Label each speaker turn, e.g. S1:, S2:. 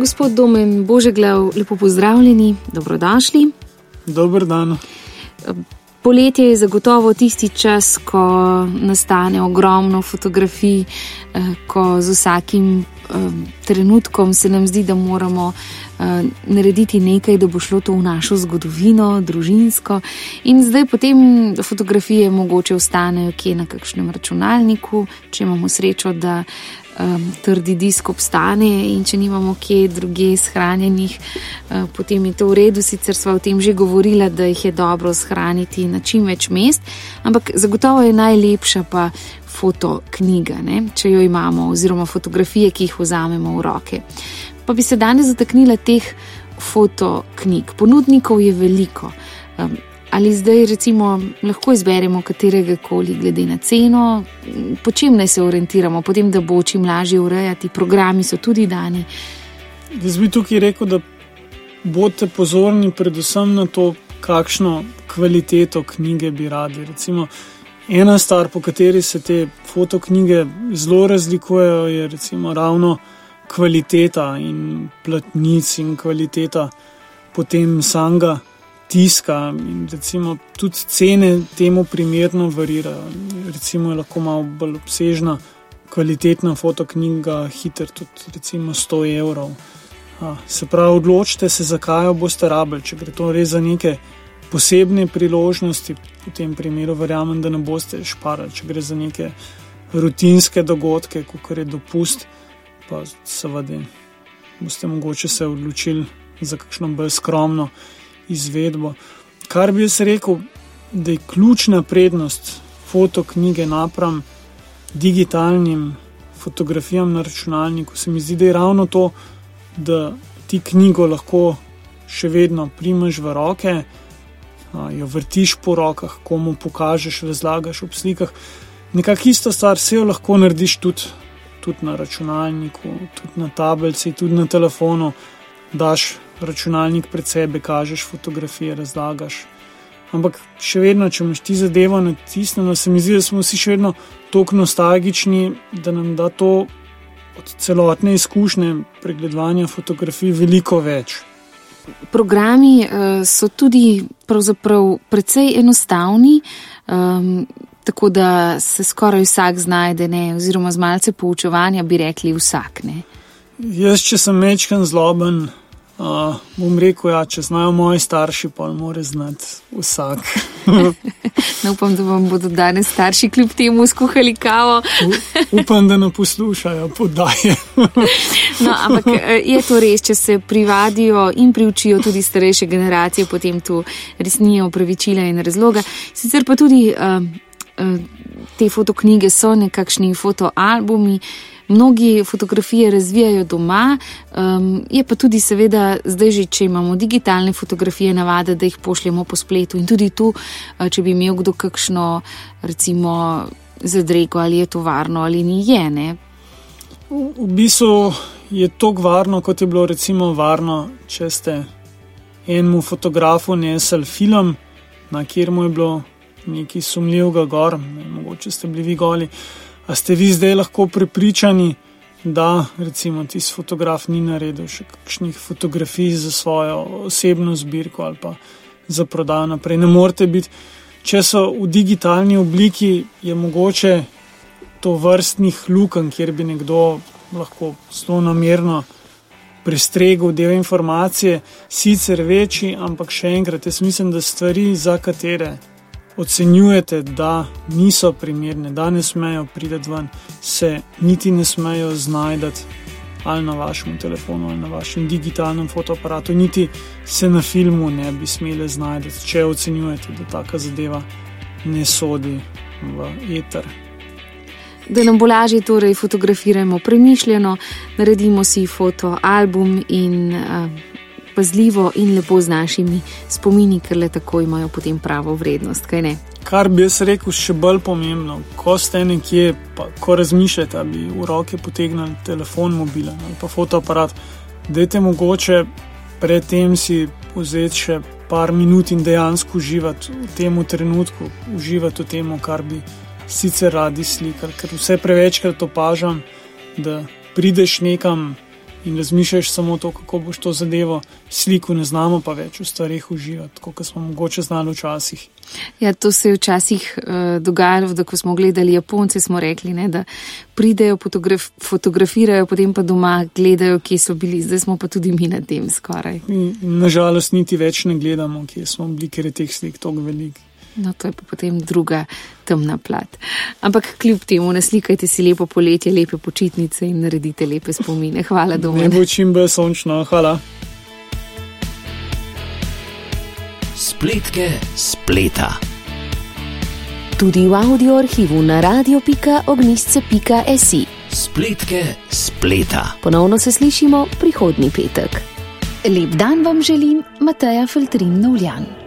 S1: Gospod Domen Božeglav, lepo pozdravljeni, dobrodošli.
S2: Dober dan.
S1: Poletje je zagotovo tisti čas, ko nastane ogromno fotografij, ko z vsakim trenutkom se nam zdi, da moramo narediti nekaj, da bo šlo to v našo zgodovino, družinsko. In zdaj potem fotografije mogoče ostanejo kje na kakšnem računalniku, če imamo srečo, da trdi disk obstane, in če nimamo kje druge shranjenih, potem je to v redu. Sicer sva o tem že govorila, da jih je dobro shraniti na čim več mest, ampak zagotovo je najlepša pa fotoknjiga, če jo imamo, oziroma fotografije, ki jih vzamemo v roke. Pa bi se danes zataknila teh fotoknjig. Ponudnikov je veliko. Ali zdaj recimo lahko izberemo katerega koli glede na ceno? Po čem naj se orientiramo? Potem, da bo čim lažje urejati, programi so tudi dani.
S2: Jaz bi tukaj rekel, da bodite pozorni predvsem na to, kakšno kvaliteto knjige bi radi. Recimo, ena stvar, po kateri se te fotoknjige zelo razlikujejo, je recimo ravno kvaliteta in platnic in kvaliteta potem samega tiska, in recimo tudi cene temu primerno varirajo. Recimo je lahko malo bolj obsežna kvalitetna fotoknjiga hiter tudi recimo 100 evrov. Se pravi, odločite se, zakaj jo boste rabili. Če gre to res za neke posebne priložnosti, v tem primeru verjamem, da ne boste šparali. Če gre za neke rutinske dogodke, kakor je dopust, pa seveda boste mogoče se odločili za kakšno bolj skromno izvedbo. Kar bi jaz rekel, da je ključna prednost fotoknjige napram digitalnim fotografijam na računalniku, se mi zdi, da je ravno to, da ti knjigo lahko še vedno primeš v roke, jo vrtiš po rokah, komu pokažeš, razlagaš ob slikah. Nekako ista stvar, se jo lahko narediš tudi na računalniku, tudi na tablici, tudi na telefonu. Daš računalnik pred sebe, kažeš fotografije, razlagaš. Ampak še vedno, če imaš ti zadevo natisnjeno, se mi zdi, da smo vsi še vedno toliko nostalgični, da nam da to od celotne izkušnje pregledovanja fotografij veliko več.
S1: Programi so tudi pravzaprav precej enostavni, tako da se skoraj vsak znajde, oziroma z malce poučevanja bi rekli vsak.
S2: Jaz, če sem mečkan zloben, bom rekel, če znajo moji starši, pa mora znati vsak.
S1: Upam, da vam bodo danes starši kljub temu skuhali kavo.
S2: Upam, da ne poslušajo podaje.
S1: Ampak je to res, če se privadijo in priučijo tudi starejše generacije, potem tu res nijo opravičila in razloga. Sicer pa tudi te fotoknjige so nekakšni fotoalbumi, mnogi fotografije razvijajo doma, je pa tudi seveda zdaj že, če imamo digitalne fotografije, navada, da jih pošljemo po spletu, in tudi tu, če bi imel kdo kakšno recimo zadrego, ali je to varno ali ni, je.
S2: V bistvu je toliko varno, kot je bilo recimo varno, če ste enemu fotografu nesel film, na kjer mu je bilo nekaj sumljivega gor, mogoče ste bili vi goli. A ste vi zdaj lahko prepričani, da recimo tisti fotograf ni naredil še kakšnih fotografij za svojo osebno zbirko ali pa za prodajo naprej? Ne morete biti. Če so v digitalni obliki, je mogoče to vrstnih lukenj, kjer bi nekdo lahko zelo namerno prestregel del informacije, sicer večji, ampak še enkrat, jaz mislim, da stvari, za katere ocenjujete, da niso primerne, da ne smejo priti ven, se niti ne smejo znajdati ali na vašem telefonu ali na vašem digitalnem fotoaparatu, niti se na filmu ne bi smele znajdati, če ocenjujete, da taka zadeva ne sodi v eter.
S1: Da nam bo lažje, torej fotografirajmo premišljeno, naredimo si fotoalbum in pazljivo in lepo z našimi spomini, ker le tako imajo potem pravo vrednost, kaj ne?
S2: Kar bi jaz rekel še bolj pomembno, ko ste nekje, pa ko razmišljate, da bi v roke potegnili telefon mobilen ali pa fotoaparat, dajte mogoče predtem si vzeti še par minut in dejansko uživati v tem trenutku, uživati v tem, kar bi sicer radi slikali, ker vse prevečkrat opažam, da prideš nekam in razmišljaš samo to, kako boš to zadevo sliko, ne znamo pa več v stvarih uživati, kot smo mogoče znali včasih.
S1: Ja, to se je včasih dogajalo, da ko smo gledali Japonce, smo rekli, ne, da pridejo, fotografirajo, potem pa doma gledajo, kje so bili, zdaj smo pa tudi mi na tem skoraj.
S2: Nažalost niti več ne gledamo, kje smo bili, ker je teh slik toliko veliko.
S1: No, to je pa potem druga temna plat. Ampak kljub temu naslikajte si lepo poletje, lepe počitnice in naredite lepe spomine. Hvala, Domen.
S2: Ne bo čim bolj sončno, hvala.
S3: Spletke spleta.
S4: Tudi v audio arhivu na radio.ognjišče.si.
S3: Spletke spleta.
S4: Ponovno se slišimo prihodnji petek. Lep dan vam želim, Mateja Feltrin Novljan.